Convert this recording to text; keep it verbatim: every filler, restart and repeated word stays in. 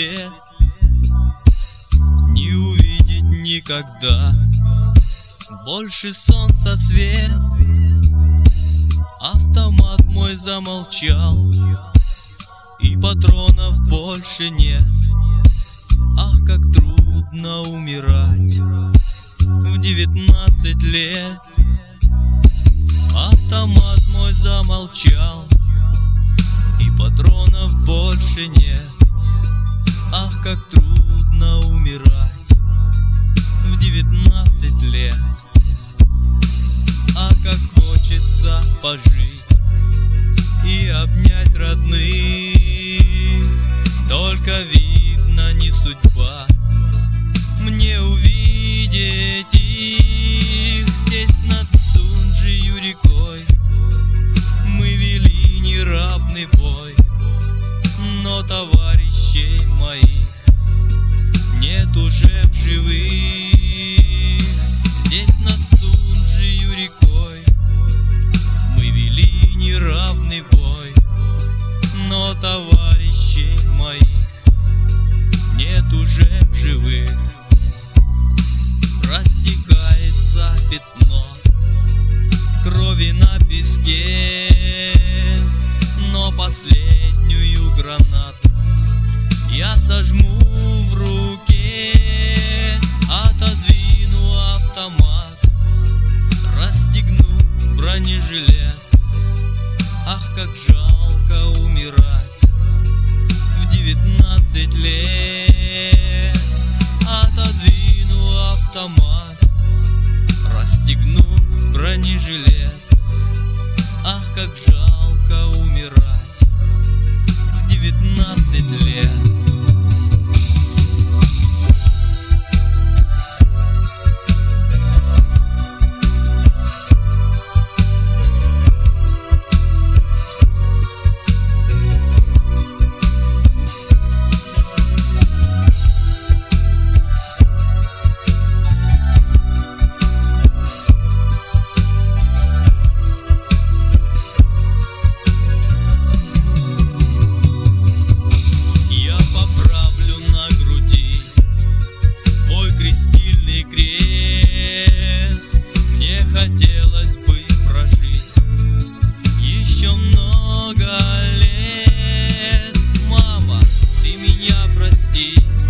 лет не увидеть никогда больше солнца свет. Автомат мой замолчал, и патронов больше нет. Ах, как трудно умирать в девятнадцать лет. Автомат мой замолчал, и патронов больше нет. Ах, как трудно умирать в девятнадцать лет. А как хочется пожить и обнять родных, только видно не судьба мне увидеть их. Здесь над Сунжью рекой мы вели неравный бой, но товарищей моих нет уже в живых. Здесь над Сунжью рекой мы вели неравный бой, но товарищей моих нет уже в живых. Растекается пятно крови на песке, но последнюю гранату я сожму в руке. Отодвину автомат, расстегну бронежилет. Ах, как жалко умирать в девятнадцать лет. Отодвину автомат, расстегну бронежилет. Ах, как жалко умирать в девятнадцать лет. Хотелось бы прожить еще много лет. Мама, ты меня прости,